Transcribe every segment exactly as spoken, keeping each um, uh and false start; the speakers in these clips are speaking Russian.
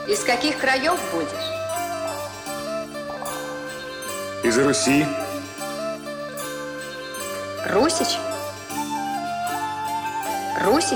Из каких краев будешь? Из Руси. Русич? Русич?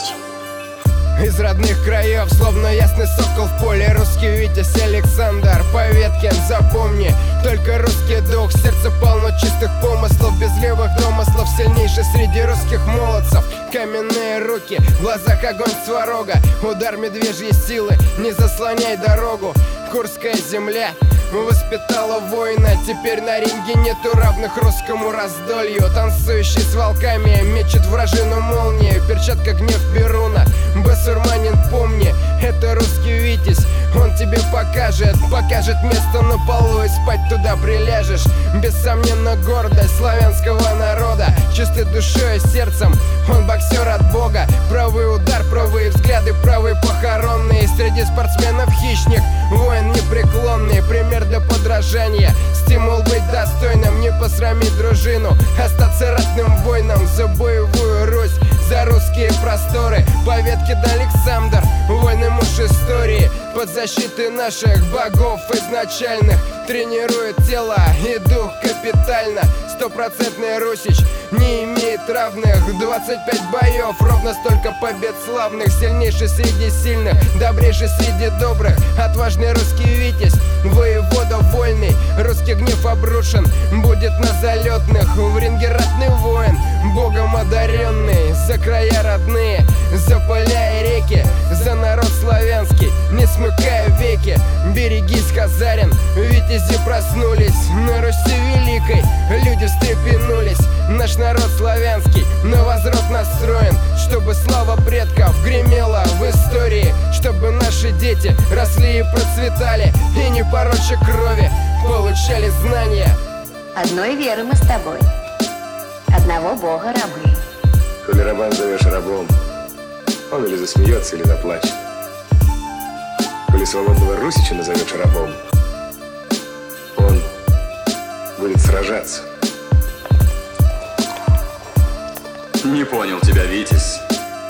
Из родных краев, словно ясный сокол в поле. Русский Витязь Александр Поветкин, запомни. Только русский дух, сердце полно чистых помыслов. Без левых домыслов, сильнейший среди русских молодцев. Каменные руки, в глазах огонь сварога. Удар медвежьей силы, не заслоняй дорогу. Курская земля воспитала воина. Теперь на ринге нету равных русскому раздолью. Танцующий с волками мечет вражину молнии. Перчатка гнев Перуна. Басурманин, помни, это русский Витязь. Он тебе покажет, покажет место на полу, и спать туда приляжешь. Бессомненно гордость славянского народа. Чистой душой и сердцем он боксер от Бога. Правый удар, правые взгляды, правый похоронный. Среди спортсменов хищник, воин непреклонный. Пример для подражания, стимул быть достойным. Не посрамить дружину, остаться ратным воином. За боевую Русь, за русские просторы. Поветкин Александр, вольный муж истории. Под защитой наших богов изначальных тренирует тело и дух капитально. Стопроцентный русич не имеет равных. Двадцать пять боев, ровно столько побед славных. Сильнейший среди сильных, добрейший среди добрых. Отважный русский Витязь, воевода вольный. Русский гнев обрушен, будет на залетных. В ринге ратный воин, богом одаренный. За края родные, за поля и реки, за народ славянский, не смыкая веки. Берегись, Хазарин, витязи проснулись. На Руси великой люди встрепенулись. Наш народ славянский на возрод настроен, чтобы слава предков гремела в истории. Чтобы наши дети росли и процветали, и не пороча крови получали знания. Одной веры мы с тобой, одного Бога рабы. Коли раба назовешь рабом, он или засмеется, или заплачет. Коли свободного русича назовешь рабом, он будет сражаться. Не понял тебя, Витязь.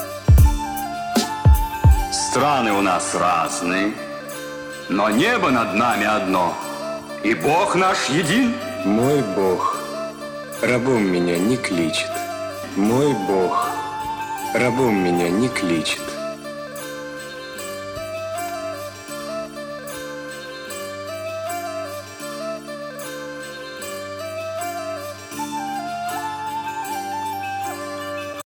Страны у нас разные, но небо над нами одно, и Бог наш един. Мой Бог рабом меня не кличет. Мой Бог рабом меня не кличет.